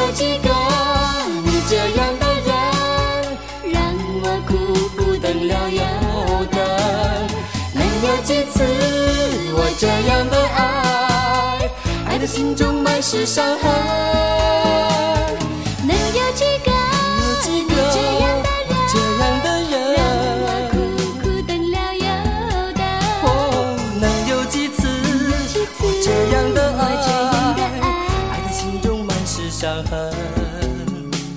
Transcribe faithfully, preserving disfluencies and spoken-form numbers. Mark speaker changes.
Speaker 1: 有几个你这样的人，让我苦苦等了又等？能有几次我这样的爱，爱的心中满是伤痕？